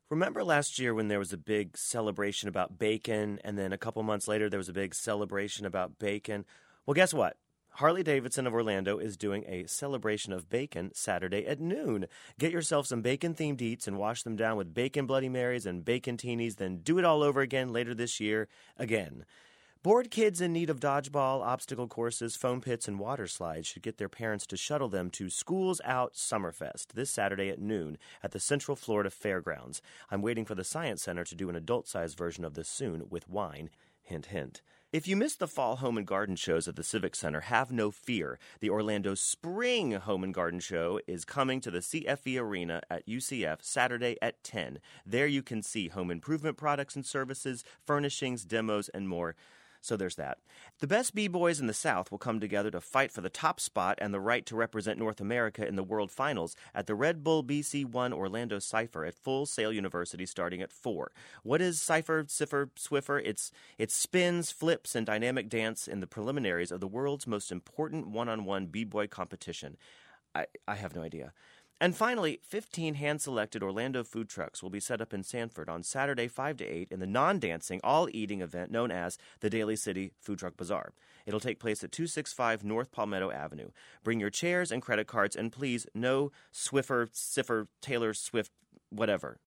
Remember last year when there was a big celebration about bacon, and then a couple months later there was a big celebration about bacon? Well, guess what? Harley-Davidson of Orlando is doing a celebration of bacon Saturday at noon. Get yourself some bacon-themed eats and wash them down with bacon Bloody Marys and bacon teenies, then do it all over again later this year again. Bored kids in need of dodgeball, obstacle courses, foam pits, and water slides should get their parents to shuttle them to Schools Out Summerfest this Saturday at noon at the Central Florida Fairgrounds. I'm waiting for the Science Center to do an adult-sized version of this soon with wine. Hint, hint. If you missed the fall home and garden shows at the Civic Center, have no fear. The Orlando Spring Home and Garden Show is coming to the CFE Arena at UCF Saturday at 10. There you can see home improvement products and services, furnishings, demos, and more. So there's that. The best b-boys in the South will come together to fight for the top spot and the right to represent North America in the World Finals at the Red Bull BC1 Orlando Cypher at Full Sail University starting at 4. What is Cypher, Cipher, Swiffer? It's spins, flips, and dynamic dance in the preliminaries of the world's most important one-on-one b-boy competition. I have no idea. And finally, 15 hand-selected Orlando food trucks will be set up in Sanford on Saturday 5 to 8 in the non-dancing, all-eating event known as the Daly City Food Truck Bazaar. It'll take place at 265 North Palmetto Avenue. Bring your chairs and credit cards, and please, no Swiffer, Cipher, Taylor Swift, whatever.